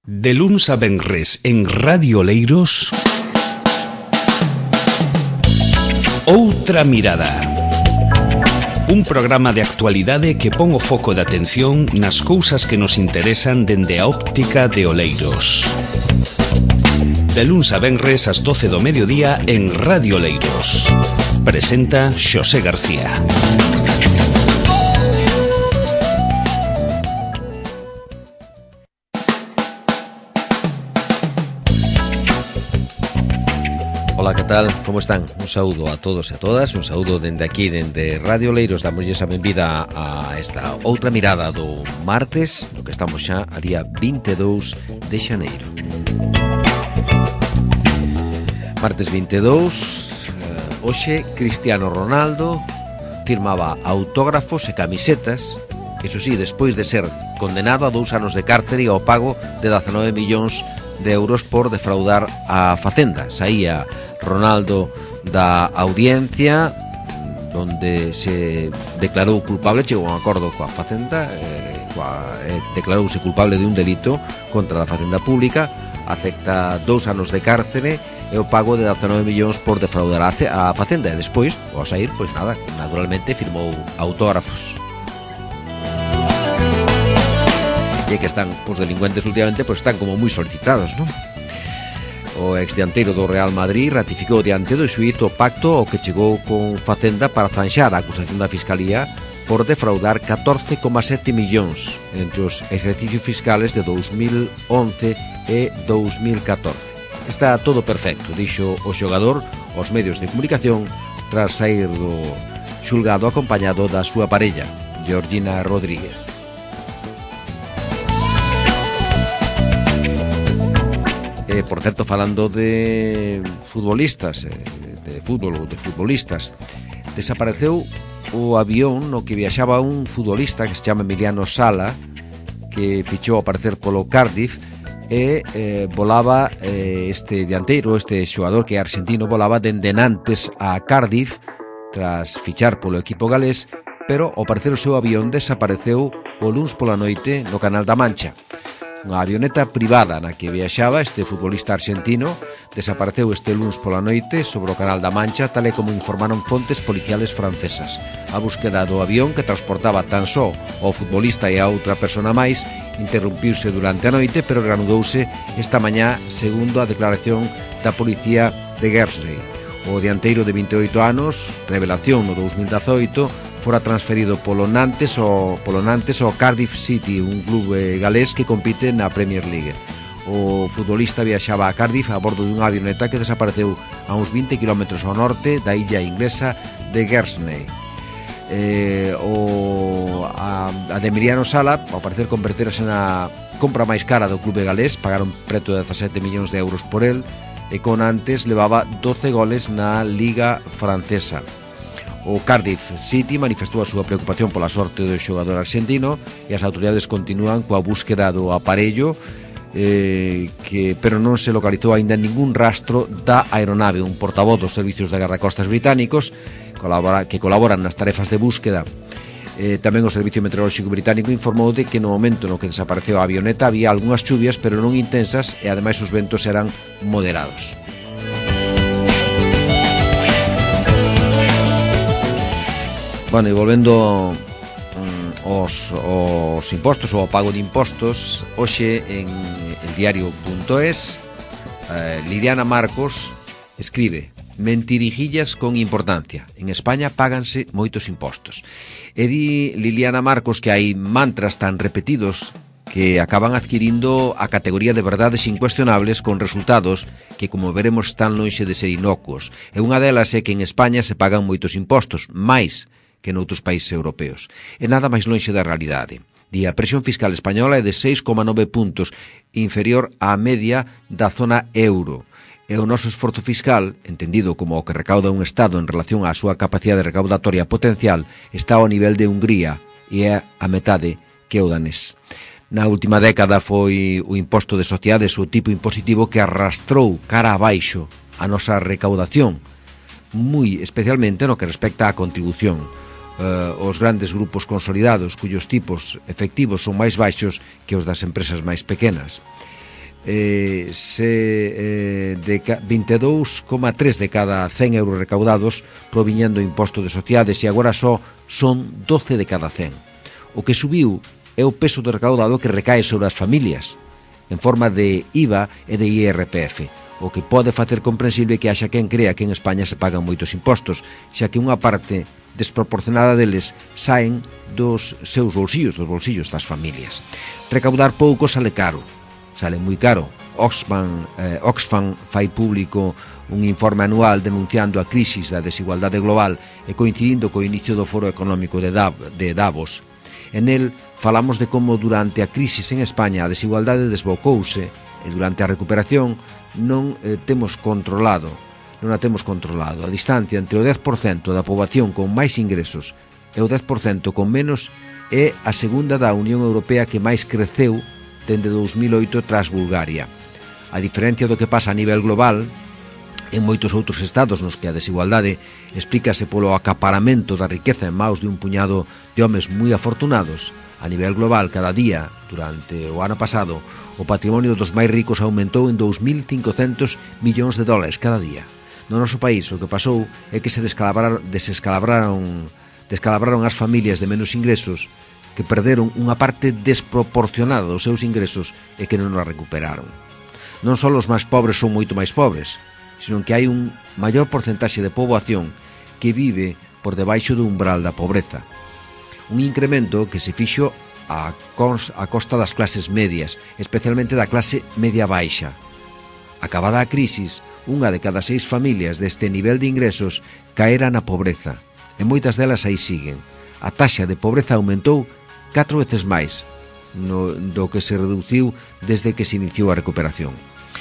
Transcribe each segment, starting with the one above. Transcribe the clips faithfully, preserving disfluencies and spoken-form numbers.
De luns a venres en Radio Oleiros, Outra Mirada. Un programa de actualidade que pon o foco de atención nas cousas que nos interesan dende a óptica de Oleiros. De luns a venres ás doce do mediodía en Radio Oleiros. Presenta Xosé García. Ola, que tal? Como están? Un saúdo a todos e a todas, un saúdo dende aquí, dende Radio Oleiros. Damoslle a benvida a esta outra mirada do martes, no que estamos xa a día vinte e dous de xaneiro. Martes vinte e dous, eh, hoxe Cristiano Ronaldo firmaba autógrafos e camisetas, iso sí, despois de ser condenado a dous anos de cárcere e ao pago de dezanove millóns de euros por defraudar a Facenda. Saía Ronaldo da audiencia donde se declarou culpable, chegou a un acordo coa Facenda, eh, coa, eh, declarouse culpable de un delito contra a Facenda Pública, acepta dous anos de cárcere e o pago de dezanove millóns por defraudar a Facenda, e despois, ao sair, pois nada, naturalmente firmou autógrafos. E que están os delincuentes últimamente, pois están como moi solicitados, non? O exdianteiro do Real Madrid ratificou diante do xuíz o pacto ao que chegou con Facenda para zanxar a acusación da Fiscalía por defraudar catorce coma sete millóns entre os exercicios fiscales de dous mil once e dous mil catorce. Está todo perfecto, dixo o xogador aos medios de comunicación tras sair do xulgado acompañado da súa parella, Georgina Rodríguez. Eh, por certo, falando de futbolistas, eh, de fútbol ou de futbolistas, desapareceu o avión no que viaxaba un futbolista que se chama Emiliano Sala, que fichou a aparecer polo Cardiff, e eh, volaba eh, este dianteiro, este xogador que é argentino, volaba dende Nantes a Cardiff tras fichar polo equipo galés, pero ao parecer o seu avión desapareceu o luns pola noite no Canal da Mancha. Unha avioneta privada na que viaxaba este futbolista argentino desapareceu este luns pola noite sobre o Canal da Mancha, tal e como informaron fontes policiales francesas. A búsqueda do avión, que transportaba tan só ao futbolista e a outra persona máis, interrumpiuse durante a noite, pero reanudouse esta mañá, segundo a declaración da policía de Guernsey. O dianteiro de vinte e oito anos, revelación no dous mil dezoito, fora transferido polo Nantes ao, polo Nantes ao Cardiff City, un clube galés que compite na Premier League. O futbolista viaxaba a Cardiff a bordo dunha avioneta que desapareceu a uns vinte kilómetros ao norte da illa inglesa de Guernsey. Eh, o, a, a de Emiliano Sala, ao parecer, converterase na compra máis cara do clube galés, pagaron preto de dezasete millóns de euros por el, e con antes levaba doce goles na Liga Francesa. O Cardiff City manifestou a súa preocupación pola sorte do xogador argentino e as autoridades continúan coa búsqueda do aparello, eh, que, pero non se localizou aínda ningún rastro da aeronave. Un portavoz dos servicios de guardacostas británicos colabora, que colaboran nas tarefas de búsqueda. Eh, tamén o Servicio Meteorolóxico Británico informou de que no momento no que desapareceu a avioneta había algunhas chuvias, pero non intensas, e ademais os ventos eran moderados. Bueno, e volvendo um, aos, aos impostos ou ao pago de impostos, hoxe en el diario punto es, eh, Liliana Marcos escribe: mentirijillas con importancia. En España páganse moitos impostos. E di Liliana Marcos que hai mantras tan repetidos que acaban adquirindo a categoría de verdades incuestionables con resultados que, como veremos, están lonxe de ser inocuos. E unha delas é que en España se pagan moitos impostos, máis que noutros países europeos. E nada máis lonxe da realidade. Di, a presión fiscal española é de seis coma nove puntos, inferior á media da zona euro. E o noso esforzo fiscal, entendido como o que recauda un Estado en relación á súa capacidade recaudatoria potencial, está ao nivel de Hungría e é a metade que o danés. Na última década foi o imposto de sociedades o tipo impositivo que arrastrou cara abaixo a nosa recaudación, moi especialmente no que respecta á contribución. Uh, os grandes grupos consolidados, cuyos tipos efectivos son máis baixos que os das empresas máis pequenas. eh, se, eh, de vinte e dous coma tres de cada cen euros recaudados proviñan do imposto de sociedades, e agora só son doce de cada cen. O que subiu é o peso do recaudado que recae sobre as familias, en forma de I V A e de I R P F, o que pode facer comprensible que haxa quen crea que en España se pagan moitos impostos, xa que unha parte desproporcionada deles saen dos seus bolsillos, dos bolsillos das familias. Recaudar pouco sale caro, sale moi caro. Oxfam, eh, Oxfam fai público un informe anual denunciando a crisis da desigualdade global e coincidindo co inicio do Foro Económico de, Dav de Davos. En el falamos de como durante a crisis en España a desigualdade desbocouse e durante a recuperación non eh, temos controlado non a temos controlado. A distancia entre o dez por cento da poboación con máis ingresos e o dez por cento con menos é a segunda da Unión Europea que máis creceu dende dous mil oito tras Bulgaria. A diferencia do que pasa a nivel global, en moitos outros estados nos que a desigualdade explícase polo acaparamento da riqueza en maus de un puñado de homes moi afortunados, a nivel global cada día, durante o ano pasado, o patrimonio dos máis ricos aumentou en dous mil cincocentos millóns de dólares cada día. No noso país o que pasou é que se descalabraron, desescalabraron, descalabraron as familias de menos ingresos que perderon unha parte desproporcionada dos seus ingresos e que non a recuperaron. Non só os máis pobres son moito máis pobres, sino que hai un maior porcentaxe de poboación que vive por debaixo do umbral da pobreza. Un incremento que se fixo a, cons, a costa das clases medias, especialmente da clase media baixa. Acabada a crisis, unha de cada seis familias deste nivel de ingresos caera na pobreza, e moitas delas aí siguen. A taxa de pobreza aumentou catro veces máis no, do que se reduciu desde que se iniciou a recuperación.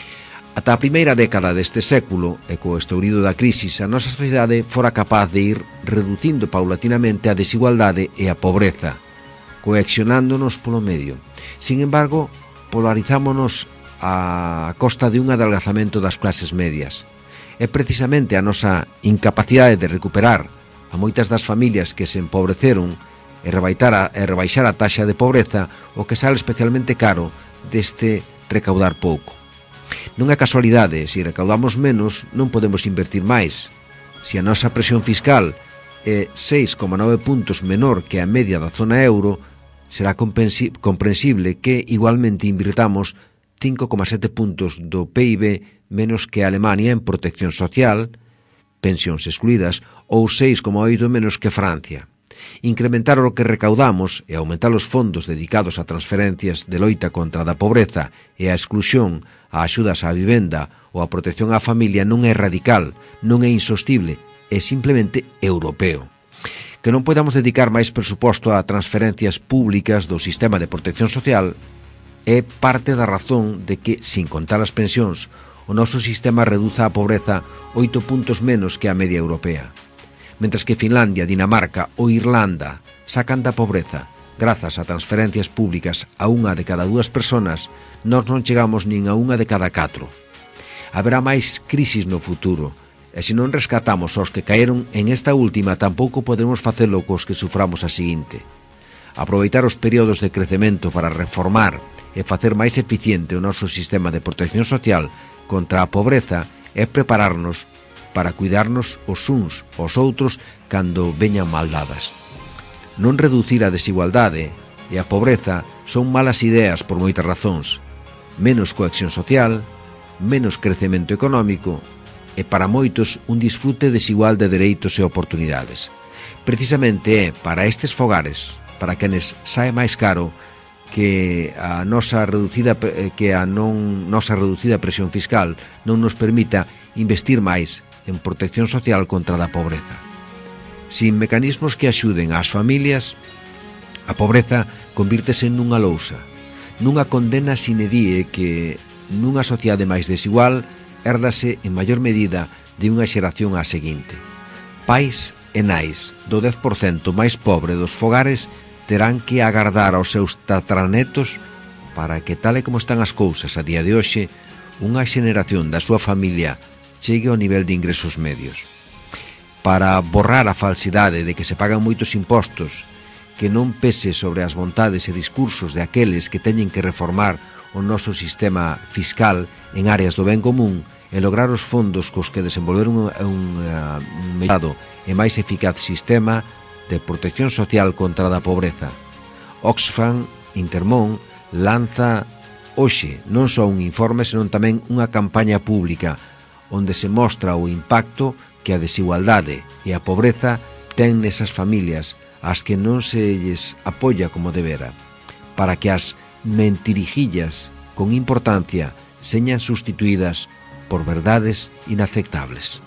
Ata a primeira década deste século, e co estourido da crisis, a nosa sociedade fora capaz de ir reducindo paulatinamente a desigualdade e a pobreza, coexionándonos polo medio. Sin embargo, polarizámonos a costa de un adelgazamento das clases medias. É precisamente a nosa incapacidade de recuperar a moitas das familias que se empobreceron e rebaixar a, e rebaixar a taxa de pobreza o que sale especialmente caro deste recaudar pouco. Non é casualidade, se recaudamos menos non podemos invertir máis. Se a nosa presión fiscal é seis coma nove puntos menor que a media da zona euro, será comprensible que igualmente invirtamos cinco coma sete puntos do P I B menos que a Alemania en protección social, pensións excluídas, ou seis coma oito menos que Francia. Incrementar o que recaudamos e aumentar os fondos dedicados a transferencias de loita contra a pobreza e a exclusión, a axudas á vivenda ou a protección á familia non é radical, non é insostible, é simplemente europeo. Que non podamos dedicar máis presuposto a transferencias públicas do sistema de protección social é parte da razón de que, sin contar as pensións, o noso sistema reduza a pobreza oito puntos menos que a media europea. Mentres que Finlandia, Dinamarca ou Irlanda sacan da pobreza grazas a transferencias públicas a unha de cada dúas personas, nós non chegamos nin a unha de cada catro. Haberá máis crisis no futuro, e se non rescatamos os que caeron en esta última, tampouco poderemos facelo cos que suframos a seguinte. Aproveitar os períodos de crecemento para reformar e facer máis eficiente o noso sistema de protección social contra a pobreza é prepararnos para cuidarnos os uns os outros cando veñan maldadas. Non reducir a desigualdade e a pobreza son malas ideas por moitas razóns. Menos cohesión social, menos crecemento económico e para moitos un disfrute desigual de dereitos e oportunidades. Precisamente é para estes fogares, para quenes sae máis caro que a nosa reducida que a non nosa reducida presión fiscal non nos permita investir máis en protección social contra a pobreza. Sin mecanismos que axuden ás familias, a pobreza convírtese nunha lousa, nunha condena sine die que nunha sociedade máis desigual hérdase en maior medida de unha xeración á seguinte. Pais e nais do dez por cento máis pobre dos fogares terán que agardar aos seus tatranetos para que, tal e como están as cousas a día de hoxe, unha xeneración da súa familia chegue ao nivel de ingresos medios. Para borrar a falsidade de que se pagan moitos impostos, que non pese sobre as vontades e discursos de aqueles que teñen que reformar o noso sistema fiscal en áreas do ben común e lograr os fondos cos que desenvolver un, un, un mellado e máis eficaz sistema de protección social contra a pobreza. Oxfam Intermón lanza hoxe non só un informe, senón tamén unha campaña pública onde se mostra o impacto que a desigualdade e a pobreza ten nesas familias ás que non se lles apoia como debera, para que as mentirijillas con importancia señan sustituídas por verdades inaceptables.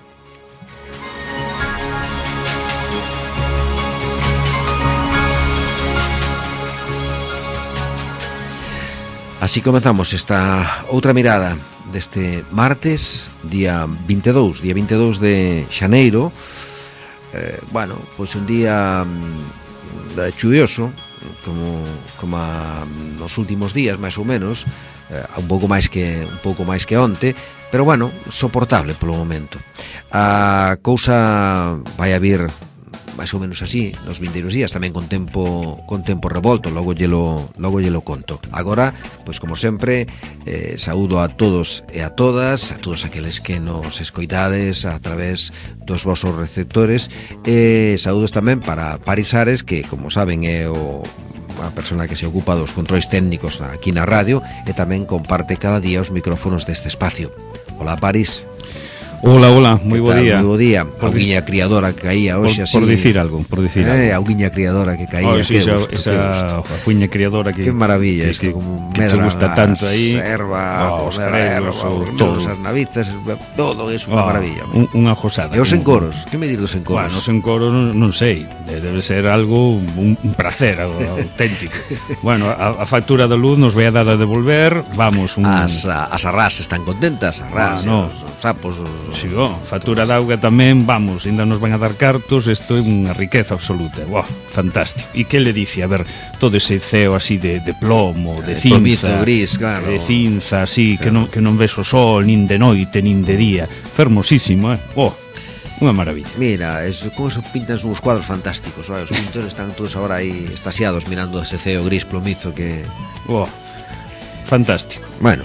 Así comezamos esta outra mirada deste martes, día vinte e dous, día vinte e dous de xaneiro. Eh, bueno, pois un día mm, chuvioso, como, como a, nos últimos días, máis ou menos, eh, un pouco máis que un pouco máis que onte, pero bueno, soportable polo momento. A cousa vai a vir máis ou menos así nos vindeiros días, tamén con tempo con tempo revolto, logo llelo logo llelo conto. Agora, pois como sempre, eh, saúdo a todos e a todas, a todos aqueles que nos escoitades a través dos vosos receptores, e saúdos tamén para Paris Ares, que como saben é o a persona que se ocupa dos controis técnicos aquí na radio e tamén comparte cada día os micrófonos deste espacio. Hola, Paris. Hola, hola, moi bo día. Moi bo día. A auguiña criadora que caía hoxe así. Por dicir algo, por dicir algo. Eh, a auguiña criadora que caía. Oh, sí, esa, gusto, esa auguiña criadora que... Qué maravilla que, isto, que, como que te gusta tanto aí. Serva, oh, os cregos, todos as navices, todo é unha oh, maravilla. Un, unha josada. E os encoros, que me dir dos encoros? Bueno, os encoros non, non sei, debe ser algo, un, un placer auténtico. Bueno, a, a factura da luz nos vai a dar a devolver, vamos... Un... As, as arras están contentas, as arras, ah, no. os, os sapos... Os, sí, oh, factura da auga tamén, vamos, ainda nos van a dar cartos, isto é unha riqueza absoluta. Wow, fantástico. E que le dice, a ver, todo ese ceo así de, de plomo, de cinza, plomito gris, claro. De cinza, así, claro. que, non, que non ves o sol, nin de noite, nin de día. Fermosísimo, eh? Oh, unha maravilla. Mira, es, con eso pintan uns cuadros fantásticos, ¿vale? Os pintores están todos ahora aí estasiados mirando ese ceo gris plomizo que... Oh, fantástico. Bueno,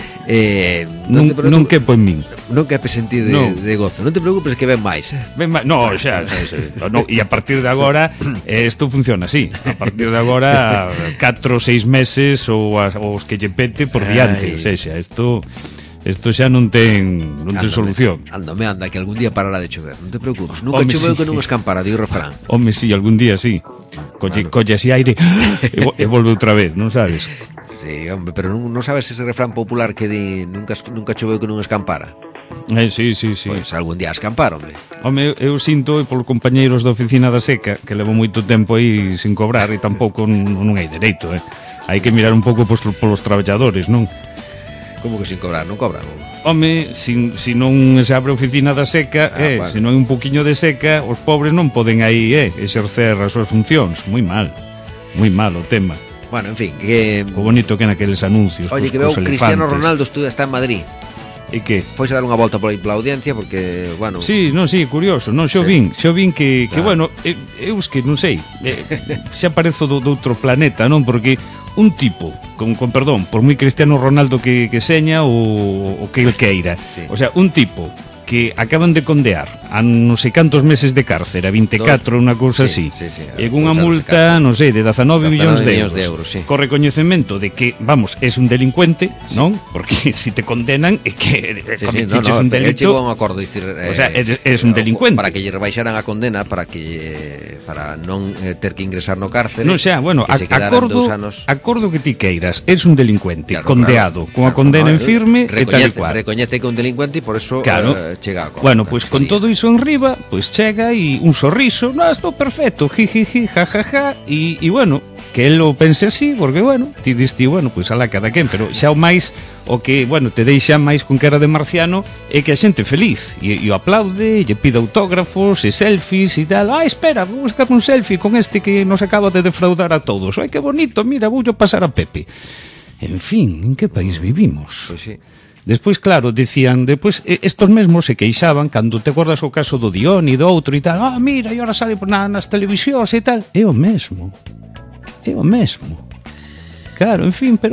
eh, non, non, non que po en min. Non que sentir de, no. de gozo. Non te preocupes que ven máis, eh? Ven máis, no, xa, xa, xa no, e a partir de agora isto eh, funciona así. A partir de agora catro ou seis meses ou os que lle pete por diante, o sea, xa, isto isto xa non ten non ten solución. Ando, me anda que algún día parará de chover. Non te preocupes. Nunca choveu sí. que non escampara, di o refrán. Home, si, sí, algún día sí. Colle, bueno. colle así aire e volve outra vez, non sabes? Sí, hombre, pero non, non sabes ese refrán popular que di nunca nunca choveu que non escampara. Eh, sí, sí, sí. Pois algún día escampar, hombre. Home, eu sinto polos compañeiros da oficina da seca que levo moito tempo aí sin cobrar e tampouco non, non hai dereito, eh. Hai que mirar un pouco polos, polos traballadores, non? Como que sin cobrar? Non cobran? Home, sin, si non se abre a oficina da seca, ah, eh, vale. Se non hai un poquinho de seca, os pobres non poden aí, eh, exercer as súas funcións. Moi mal, moi mal o tema. Bueno, en fin, que... O bonito que naqueles anuncios. Oye, que veo Cristiano Ronaldo estuda, está en Madrid. E que? Foise a dar unha volta pola audiencia porque, bueno... Sí, non, sí, curioso, non, xo vin, xo vin que, que bueno, eu es que non sei, eh, xa parezo do, do outro planeta, non? Porque un tipo, con, con perdón, por moi Cristiano Ronaldo que, que seña o, o que el queira, sí. O sea, un tipo que acaban de condear a non sei cantos meses de cárcere, a vinte e catro, unha cousa sí, así, sí, sí, e unha multa, non sei, de dezanove millóns de euros, de euros sí. Co recoñecemento de que, vamos, es un delincuente, sí. Non? Porque si te condenan é que sí, sí, no, no, un delito. Él chegou a un acordo, dicir, eh, o sea, es, es un delincuente. Para que lle rebaixaran a condena, para que eh, para non eh, ter que ingresar no cárcere. Non, xa, bueno, a, acordo, anos... acordo que ti queiras, es un delincuente, claro, condeado, claro, con a condena claro, en firme, recoñece, e tal e cual. Recoñece que é un delincuente e por eso claro. eh, chega a acordo. Bueno, pois pues, con todo iso en riba, pois pues, chega e un sorriso, no, estou perfecto, jijiji, jajaja, e, e bueno, que el o pense así, porque bueno, ti diste, bueno, pois pues, alá cada quen, pero xa o máis, o que, bueno, te deixa máis con cara de marciano, é que a xente feliz, e, e o aplaude, e lle pide autógrafos, e selfies, e tal, ah, espera, vou buscar un selfie con este que nos acaba de defraudar a todos, ai, que bonito, mira, vou yo pasar a Pepe. En fin, en que país vivimos? Pois pues sí. Despois, claro, decían, despois estos mesmos se queixaban cando te acordas o caso do Dion e do outro e tal, ah, mira, e ahora sale na, nas televisións e tal, é o mesmo, é o mesmo. Claro, en fin, pero bueno,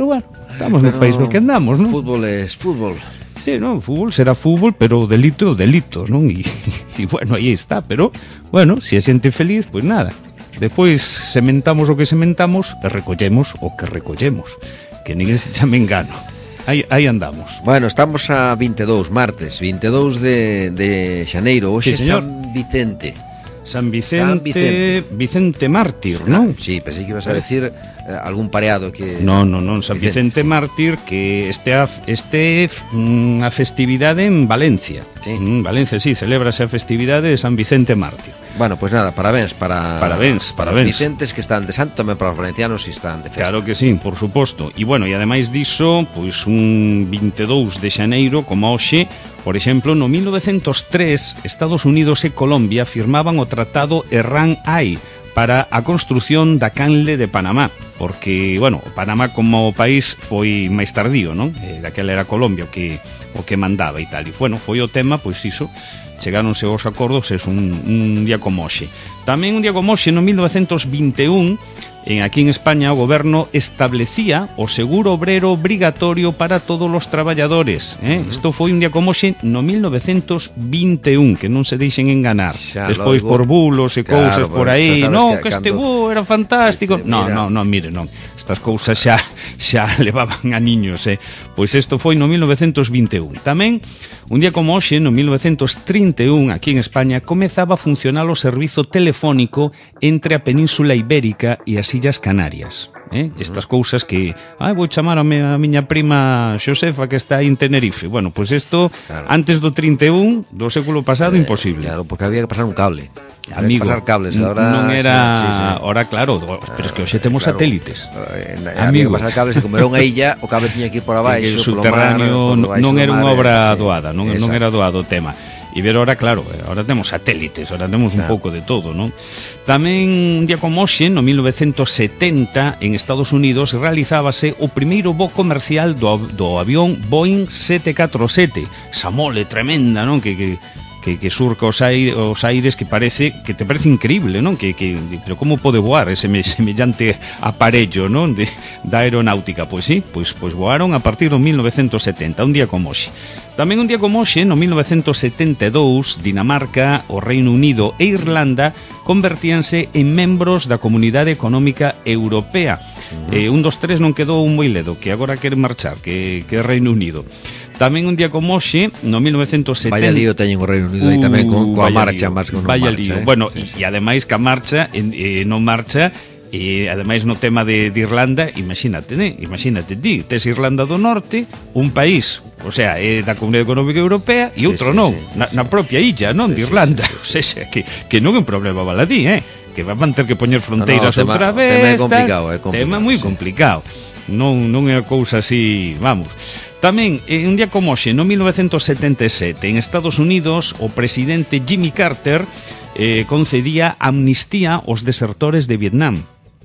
Estamos no país no que andamos, non? Fútbol es fútbol. Sí, non, fútbol será fútbol, pero o delito é o delito, non? E, e bueno, aí está, pero, bueno, se a xente feliz, pois nada. Depois sementamos o que sementamos e recollemos o que recollemos. Que ninguén se chame engano. Aí, aí andamos. Bueno, estamos a vinte e dous, martes, vinte e dous de, de xaneiro. Hoxe Sí, é señor. San Vicente. San Vicente, San Vicente. Vicente Mártir, non? Sí, pensei que ibas a decir eh, algún pareado que... Non, non, non, San Vicente Mártir, que este a, este mm, a festividade en Valencia. Sí. En Valencia, sí, celébrase a festividade de San Vicente Mártir. Bueno, pues nada, parabéns para... Parabéns, para parabéns. os vicentes que están de santo, tamén para os valencianos que están de festa. Claro que sí, por suposto. E bueno, e ademais diso, pois un vinte e dous de xaneiro, como hoxe, por exemplo, no mil novecentos tres, Estados Unidos e Colombia firmaban o Tratado Errán-Hay para a construción da canle de Panamá, porque, bueno, Panamá como país foi máis tardío, non? Eh, daquela era Colombia o que o que mandaba e tal. E, bueno, foi o tema, pois iso, chegáronse aos acordos, é un, un día como hoxe. Tamén un día como hoxe, no mil novecentos vinte e un, en, aquí en España, o goberno establecía o seguro obrero obrigatorio para todos os traballadores. Eh? Uh-huh. Isto foi un día como hoxe no mil novecentos vinte e un, que non se deixen enganar. Xa, despois logo, por bulos e claro, cousas por bueno, aí, xa sabes no, que que este cando- bu era fantástico. Dice, No, mira. no, no, mire, non. Estas cousas xa xa levaban a niños, eh. Pois isto foi no mil novecentos vinte e un. Tamén un día como hoxe, no mil novecentos trinta e un, aquí en España, comezaba a funcionar o servizo telefónico entre a Península Ibérica e as Illas Canarias. Eh? Estas cousas que, ai, vou chamar a, me, a miña prima Xosefa que está aí en Tenerife. Bueno, pois isto, Claro. antes do trinta e un do século pasado, Eh, imposible. Claro, porque había que pasar un cable. Había Amigo, que pasar cables, n- ahora... non era... sí, sí, sí. Ahora, claro, pero es que hoxe temos Claro. satélites. Eh, na- Amigo. Había que pasar cables, e como era unha illa, o cable tiña que ir por abaixo, Que o polo subterráneo mar, non- por non debaixo era do unha mar, obra sí. doada, non, non Exacto. era doado o tema. E ver ahora, claro, ahora temos satélites, ahora temos un Claro. pouco de todo, non? Tamén un día como hoxe, no mil novecentos setenta, en Estados Unidos realizábase o primeiro voo comercial do, do avión Boeing sete catro sete. Esa mole tremenda, non? Que, que, que, que surca os, aire, os aires que parece que te parece increíble, non? Que, que, pero como pode voar ese me- semellante aparello, non? De, da aeronáutica, pois sí, pois, pois voaron a partir do mil novecentos setenta, un día como hoxe. Tamén un día como hoxe, no mil novecentos setenta e dous, Dinamarca, o Reino Unido e Irlanda convertíanse en membros da Comunidade Económica Europea. Uh-huh. Eh, un dos tres non quedou un moi ledo, que agora quere marchar, que, que é Reino Unido. Tamén un día como hoxe, no mil novecentos setenta... Vaya lío teñen o Reino Unido aí tamén con, coa vaya marcha, lío, máis que non vaya marcha. lío. Eh? Bueno, sí, e sí. e ademais que a marcha en, eh, non marcha. E ademais no tema de, de Irlanda, imagínate, né? Imagínate, ti, tes Irlanda do Norte, un país, o sea, é da Comunidade Económica Europea e Sí, outro sí, non, sí, na, sí. na propia illa, non, Sí, de sí, Irlanda. sí, sí, O sea, que, que non é un problema baladí, eh? Que van ter que poñer fronteiras No, no, o tema- outra o vez. tema é tal. complicado, é complicado, Tema moi sí. complicado. Non, non é a cousa así, vamos. Tamén, en un día como hoxe, no mil novecentos setenta e sete, en Estados Unidos, o presidente Jimmy Carter eh, concedía amnistía aos desertores de Vietnam.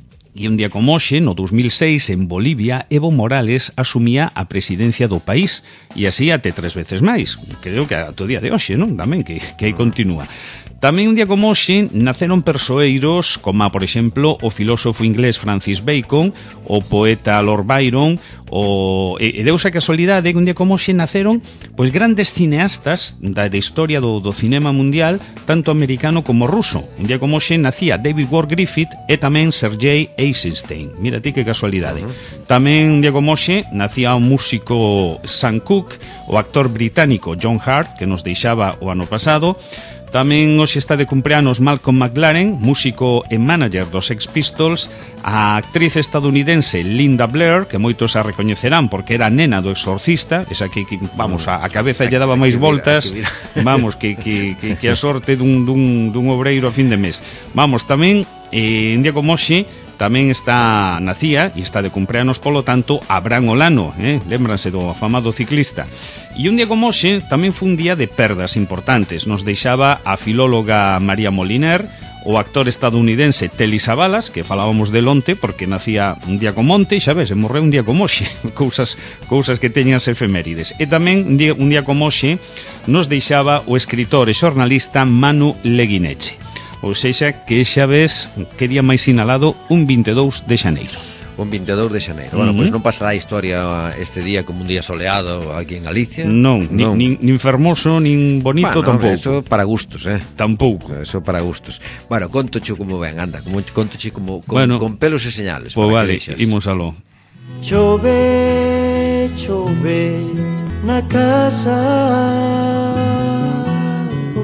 E un día como hoxe, no dos mil seis, en Bolivia, Evo Morales asumía a presidencia do país. E así até tres veces máis. Creo que até o día de hoxe, non? Tamén, que, que aí continúa. Tamén un día como hoxe naceron persoeiros como, por exemplo, o filósofo inglés Francis Bacon, o poeta Lord Byron, o e, e deusa casualidade que un día como hoxe naceron pois grandes cineastas da, da historia do, do cinema mundial, tanto americano como ruso. Un día como hoxe nacía David Ward Griffith e tamén Sergei Eisenstein. Mira ti que casualidade. Uh-huh. Tamén un día como hoxe nacía o músico Sam Cooke, o actor británico John Hart, que nos deixaba o ano pasado. Tamén hoxe está de cumpleanos Malcolm McLaren, músico e manager dos Sex Pistols, a actriz estadounidense Linda Blair, que moitos a recoñecerán porque era a nena do Exorcista, esa que, que vamos, a, a cabeza lle daba máis voltas, vamos, que, que, que, que a sorte dun, dun, dun obreiro a fin de mes. Vamos, tamén, eh, en día como hoxe, tamén está nacía e está de cumpleanos, polo tanto, Abraham Olano, eh? Lémbranse do afamado ciclista. E un día como hoxe tamén foi un día de perdas importantes. Nos deixaba a filóloga María Moliner, o actor estadounidense Telly Savalas, que falábamos del onte porque nacía un día como onte, e xa ves, e morreu un día como hoxe. Cousas, cousas que teñan as efemérides. E tamén un día, un día como hoxe nos deixaba o escritor e xornalista Manu Leguineche. Ou sexa, que xa ves que día máis sinalado un vinte e dous de xaneiro. con vinte e dous de xaneiro. Bueno, Uh-huh. pois non pasará a historia este día como un día soleado aquí en Galicia. Non, Non. nin, nin fermoso, nin bonito Bueno, tampouco. eso para gustos, eh. Tampouco. Eso para gustos. Bueno, contoche como ven, anda, como contoche como con, Bueno, con pelos e señales. Pois para vale, que vexas. imos aló. Chove, chove na casa do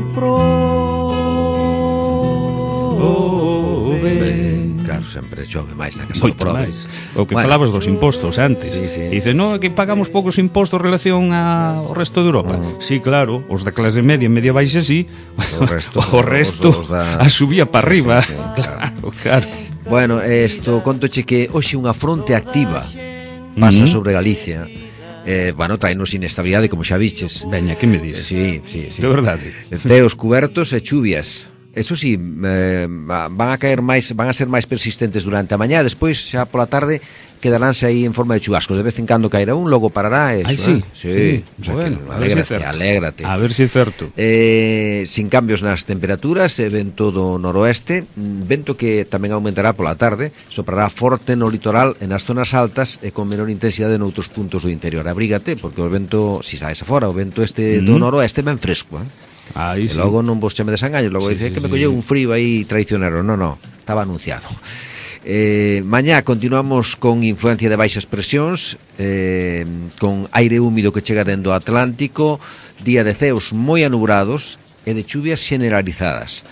prove. Claro, sempre chove máis na casa Moito do prove. máis. O que Bueno. falabas dos impostos antes. Sí, sí. Dice, no, que pagamos poucos impostos en relación ao resto de Europa. Uh-huh. Sí, claro, os da clase media, media baixa, sí. O resto- o resto os- os da- a subía para arriba. Sí, sí, claro. claro. Bueno, isto contoche que hoxe unha fronte activa pasa Ujú. sobre Galicia. Eh, bueno, traenos inestabilidade, como xa viches. Veña, que me Eh, dices? Sí, sí, sí. De verdade. Teos cubertos e chuvias. Eso sí, eh, van a caer máis, van a ser máis persistentes durante a mañá, despois xa pola tarde quedaránse aí en forma de chubascos. De vez en cando caerá un, logo parará eso, Ai, sí. eh? Sí, Sí. o sea, Bueno, que a ver si é alégrate, certo. alégrate. A ver se é certo. Eh, sin cambios nas temperaturas, e vento do noroeste, mm, vento que tamén aumentará pola tarde, soprará forte no litoral e nas zonas altas e con menor intensidade noutros puntos do interior. Abrígate, porque o vento, si saes afora, o vento este do Mm. noroeste ben fresco, eh? Aí E sí. logo non vos chame desengaños, logo Sí, dice sí, que me sí. colleu un frío aí traicionero. No, no, estaba anunciado. Eh, mañá continuamos con influencia de baixas presións, eh, con aire húmido que chega dentro do Atlántico, día de ceos moi anubrados e de chuvias generalizadas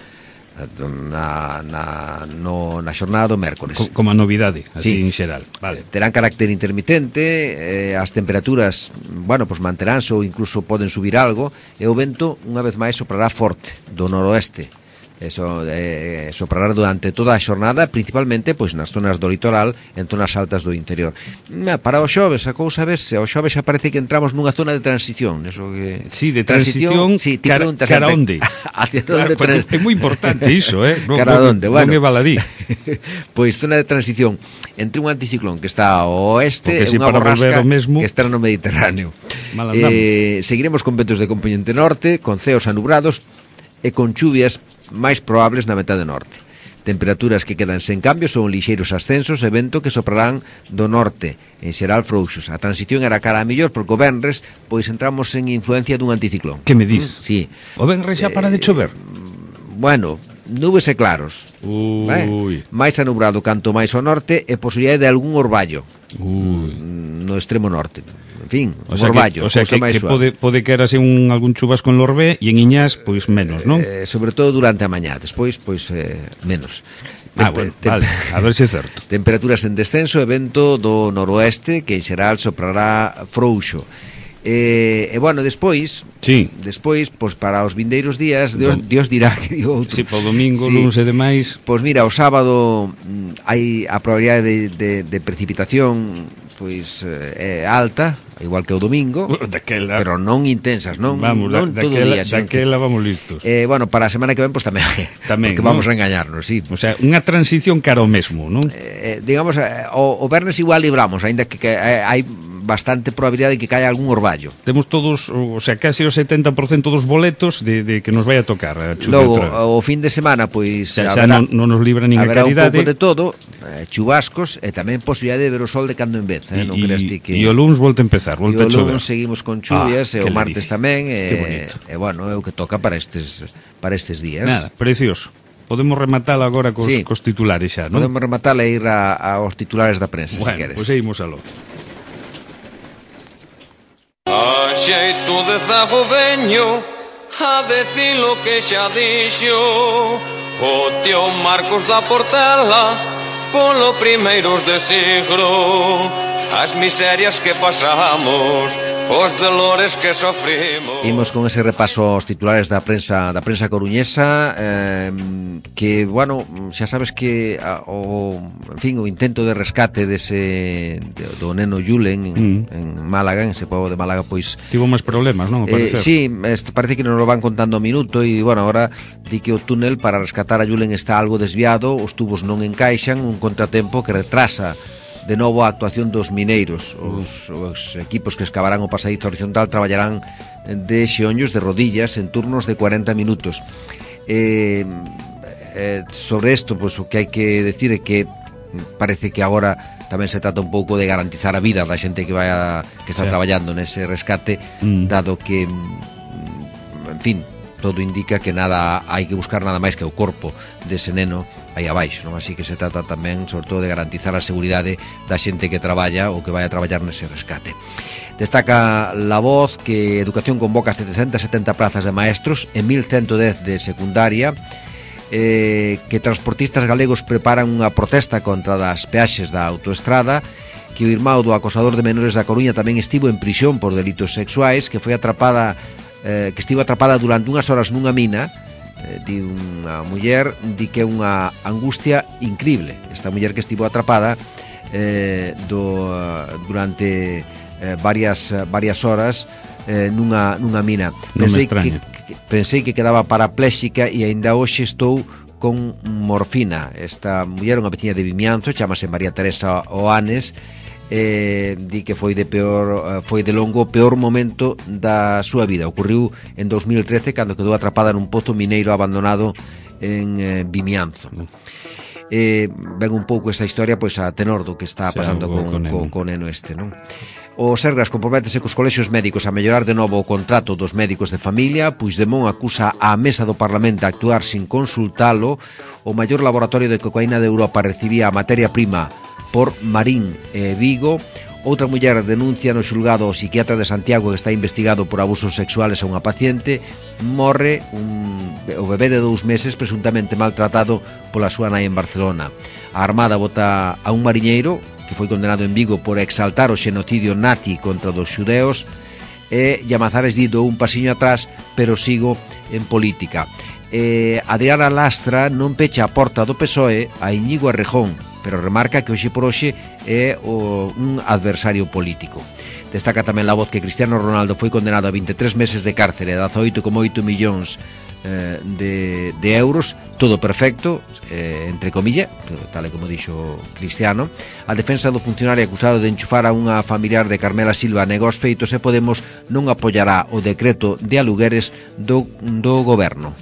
na, na, no, na xornada do mércores. Co- como a novidade, así Sí. en xeral. Vale. Terán carácter intermitente, eh, as temperaturas, bueno, pues manteránse ou incluso poden subir algo, e o vento, unha vez máis, soprará forte do noroeste. Eso eh, soprará durante toda a xornada, principalmente pois nas zonas do litoral, en zonas altas do interior. Na, para o xoves, a cousa vese, o xoves xa parece que entramos nunha zona de transición, eso que Sí, de transición, sí, ti cara, preguntas cara sempre, onde? hacia Claro, onde porque tran- é moi importante iso, eh? Non, Cara non- onde, non bueno. é baladí. Pois zona de transición entre un anticiclón que está ao oeste Porque e si unha para volver borrasca ao mesmo- que está no Mediterráneo. Mal andamos. Eh, seguiremos con ventos de componente norte, con ceos anubrados e con chuvias máis probables na metade norte. Temperaturas que quedan sen cambio son lixeiros ascensos e vento que soprarán do norte, en xeral frouxos. A transición era cara a mellor porque o venres pois entramos en influencia dun anticiclón. Que me dis? Mm, sí. O venres xa para de chover? Bueno, nubes e claros. Ui. Eh? Máis anubrado canto máis ao norte e posibilidade de algún orballo Ui. no extremo norte. En fin, O un sea, orballo, que, o sea cousa que, máis que suave. pode, pode que era un, algún chubasco en Lorbé e en Iñás, pois menos, non? Eh, sobre todo durante a mañá, despois pois eh, menos. ah, Tempe- bueno, tem- vale, a ver se é certo. Temperaturas en descenso e vento do noroeste que en xeral soprará frouxo. E, e bueno, despois Sí. despois, pois para os vindeiros días Dios, Bom. Dios dirá que digo outro. Si, po domingo, Sí. lunes e demais. Pois mira, o sábado mm, hai a probabilidade de, de, de precipitación pois eh, é alta, igual que o domingo, Daquela, pero non intensas, non, vamos, non da, todo o daquela, día, senón que, daquela vamos listos. eh, bueno, para a semana que ven pois tamén, Tamén, porque vamos non? a engañarnos, sí. O sea, unha transición cara ao mesmo, non? Eh, digamos, eh, o, o vernes igual libramos, aínda que, que eh, hai bastante probabilidade de que caia algún orballo. Temos todos, o sea, casi o setenta por cento dos boletos de, de que nos vai a tocar a chuvia Logo, outra vez. o fin de semana, pois Xa, xa haberá, non, non nos libra nin a haberá un caridade. pouco de todo, eh, chubascos e tamén posibilidade de ver o sol de cando en vez, eh, non creas ti que E o luns volta a empezar, E volta o a chover. lunes seguimos con chuvias Ah, e que o martes ledicia. tamén Que e, bonito. e bueno, é o que toca para estes para estes días. Nada, precioso. Podemos rematar agora cos, Sí. cos titulares xa, non? Podemos rematar e ir a, aos titulares da prensa, Bueno, se queres. pois pues, imos aló. A xeito de zago veño a decir lo que xa dixo o tío Marcos da Portela polo primeiros de siglo, as miserias que pasamos, os dolores que sofrimos. Imos con ese repaso aos titulares da prensa da prensa coruñesa, eh, que, bueno, xa sabes que a, o, en fin, o intento de rescate dese de, do neno Julen en, Mm. en Málaga, en ese pobo de Málaga, pois Tivo máis problemas, non? Ao Eh, parecer. sí, este, parece que nos lo van contando a minuto e, bueno, ahora di que o túnel para rescatar a Julen está algo desviado, os tubos non encaixan, un contratempo que retrasa de novo a actuación dos mineiros. Os, os equipos que escavarán o pasadizo horizontal traballarán de xeonllos de rodillas en turnos de cuarenta minutos. Eh, eh, sobre isto, pois, o que hai que decir é que parece que agora tamén se trata un pouco de garantizar a vida da xente que vai a, que está sí. traballando nese rescate, mm. dado que, en fin, todo indica que nada hai que buscar nada máis que o corpo dese neno aí abaixo, non? Así que se trata tamén, sobre todo, de garantizar a seguridade da xente que traballa ou que vai a traballar nese rescate. Destaca La Voz que Educación convoca setecentas setenta plazas de maestros e mil ciento dez de secundaria, eh, que transportistas galegos preparan unha protesta contra das peaxes da autoestrada, que o irmão do acosador de menores da Coruña tamén estivo en prisión por delitos sexuais, que foi atrapada eh, que estivo atrapada durante unhas horas nunha mina. Eh, di unha muller, di que é unha angustia increíble esta muller que estivo atrapada eh, do, durante eh, varias varias horas eh, nunha, nunha mina. Pensei que, que, pensei que quedaba parapléxica e aínda hoxe estou con morfina. Esta muller é unha veciña de Vimianzo, chamase María Teresa Oanes. Eh, di que foi de peor foi de longo o peor momento da súa vida. Ocurriu en dos mil trece, cando quedou atrapada nun pozo mineiro abandonado en eh, Vimianzo. Eh, ven un pouco esta historia pois a tenor do que está pasando con, con, con, con neno este, non? O Sergas comprométese cos colexios médicos a mellorar de novo o contrato dos médicos de familia. Puigdemont acusa a mesa do Parlamento a actuar sin consultalo. O maior laboratorio de cocaína de Europa recibía a materia prima por Marín e Vigo. Outra muller denuncia no xulgado o psiquiatra de Santiago que está investigado por abusos sexuales a unha paciente. Morre un, o bebé de dous meses presuntamente maltratado pola súa nai en Barcelona. A Armada bota a un mariñeiro que foi condenado en Vigo por exaltar o xenocidio nazi contra dos xudeos, e Llamazares di dou un pasiño atrás, pero sigo en política. Eh, Adriana Lastra non pecha a porta do P S O E a Íñigo Errejón, pero remarca que hoxe por hoxe é o, un adversario político. Destaca tamén La Voz que Cristiano Ronaldo foi condenado a veintitrés meses de cárcere e dezaoito coma oito millóns eh, de, de euros, todo perfecto, eh, entre comillas, tal e como dixo Cristiano. A defensa do funcionario acusado de enchufar a unha familiar de Carmela Silva negos feitos, e Podemos non apoiará o decreto de alugueres do, do goberno.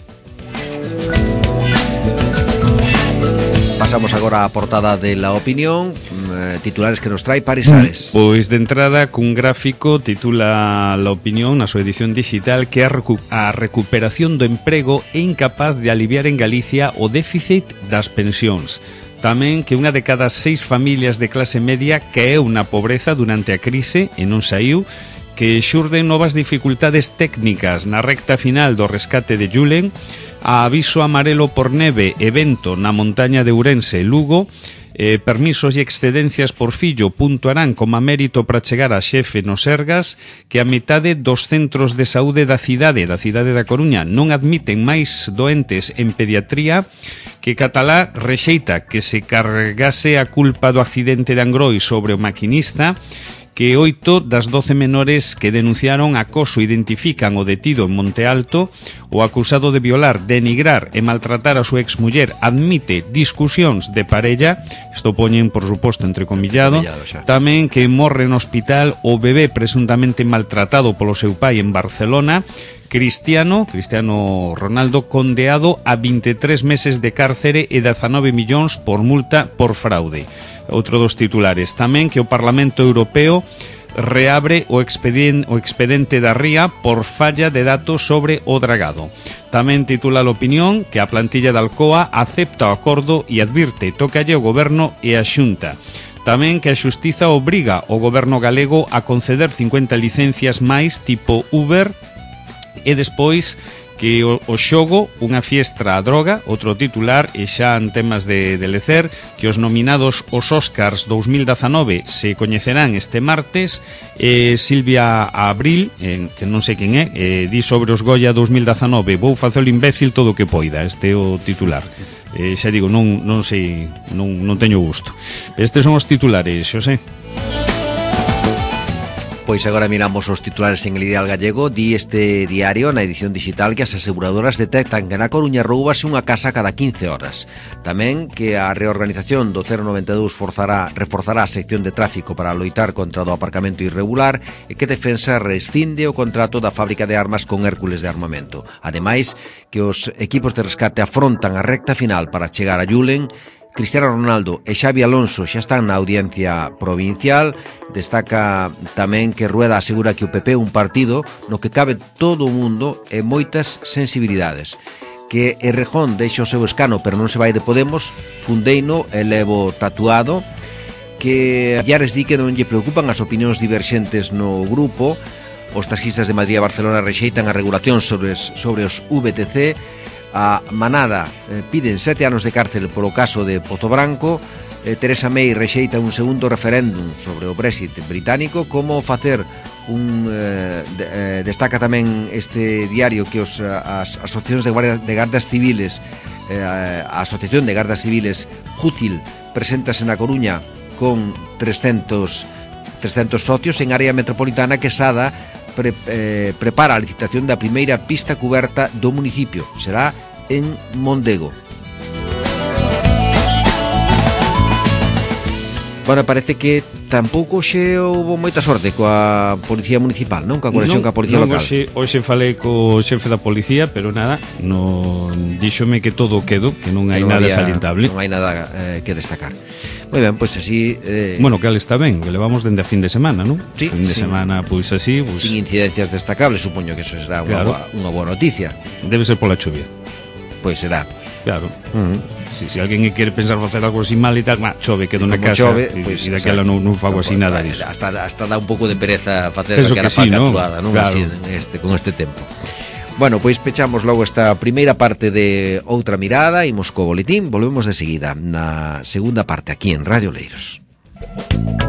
Pasamos agora á portada de La Opinión, eh, titulares que nos trae Paris Ares. Pois de entrada, cun gráfico titula La Opinión na súa edición digital que a, recu a recuperación do emprego é incapaz de aliviar en Galicia o déficit das pensións. Tamén que unha de cada seis familias de clase media caeu na pobreza durante a crise e non saiu, que xurden novas dificultades técnicas na recta final do rescate de Julen, a aviso amarelo por neve e vento na montaña de Ourense e Lugo, eh, permisos e excedencias por fillo puntuarán como mérito para chegar a xefe no Sergas, que a metade dos centros de saúde da cidade, da cidade da Coruña, non admiten máis doentes en pediatría, que Catalá rexeita que se cargase a culpa do accidente de Angrois sobre o maquinista, que oito das doce menores que denunciaron acoso identifican o detido en Monte Alto, o acusado de violar, denigrar e maltratar a súa exmuller admite discusións de parella, isto poñen, por suposto, entrecomillado, tamén que morre no hospital o bebé presuntamente maltratado polo seu pai en Barcelona. Cristiano, Cristiano Ronaldo, condeado a veintitrés meses de cárcere e dezanove millóns por multa por fraude. Outro dos titulares, tamén que o Parlamento Europeo reabre o expediente, o expedente da Ría por falla de datos sobre o dragado. Tamén titula a Opinión que a plantilla da Alcoa acepta o acordo e advirte tócalle o Goberno e a Xunta. Tamén que a Xustiza obriga o Goberno galego a conceder cincuenta licencias máis tipo Uber. E despois que o, o xogo, unha fiestra a droga, outro titular, e xa en temas de, de lecer, que os nominados aos Óscars dos mil dezanove se coñecerán este martes. eh, Silvia Abril, eh, que non sei quen é, eh, di sobre os Goya dos mil dezanove: vou facer o imbécil todo o que poida. Este é o titular. Eh, xa digo, non, non sei, non, non teño gusto. Estes son os titulares, Xosé. Pois agora miramos os titulares en el Ideal Gallego. Di este diario na edición digital que as aseguradoras detectan que na Coruña roubase unha casa cada quince horas. Tamén que a reorganización do cero noventa e dous forzará, reforzará a sección de tráfico para loitar contra o aparcamento irregular, e que Defensa rescinde o contrato da fábrica de armas con Hércules de Armamento. Ademais, que os equipos de rescate afrontan a recta final para chegar a Julen, Cristiano Ronaldo e Xavi Alonso xa están na audiencia provincial. Destaca tamén que Rueda asegura que o P P é un partido no que cabe todo o mundo e moitas sensibilidades. Que Errejón deixa o seu escano pero non se vai de Podemos, fundeino e levo tatuado. Que Llares di que non lle preocupan as opinións diverxentes no grupo. Os taxistas de Madrid e Barcelona rexeitan a regulación sobre, sobre os V T C. A Manada eh, piden sete anos de cárcel polo caso de Pozobranco. eh, Teresa May rexeita un segundo referéndum sobre o Brexit británico. Como facer un eh, de, eh, destaca tamén este diario que os, as asociacións de, guardia, de gardas civiles eh, a Asociación de Gardas Civiles Jútil preséntase na Coruña con trescentos socios. En área metropolitana, Quesada Pre, eh, prepara a licitación da primeira pista cuberta do municipio. Será en Mondego. Bueno, parece que tampouco xe houve moita sorte coa Policía Municipal, non? Coa conexión non, coa Policía non, Local. Hoxe, hoxe falei co xefe da Policía, pero nada, non díxome que todo quedo, que non hai non nada había, salientable. Non hai nada eh, que destacar. Moi ben, pois pues así... Eh... Bueno, que al está ben, que levamos dende a fin de semana, non? Sí, fin de sin, semana, pois así... Pues... Sin incidencias destacables, supoño que eso será unha, claro. boa, unha boa noticia. Debe ser pola chuvia. Pois será. Claro. Uh -huh. Si, si alguén quere pensar facer algo así mal e tal, ma, chove, quedo na casa chove, e, pues, e daquela non, non fago así nada disso. Hasta, hasta dá un pouco de pereza facer Penso aquela que sí, paca ¿no? actuada, non? Claro. Así, este, con este tempo. Bueno, pois pechamos logo esta primeira parte de Outra Mirada. Imos co boletín, volvemos de seguida na segunda parte aquí en Radio Leiros.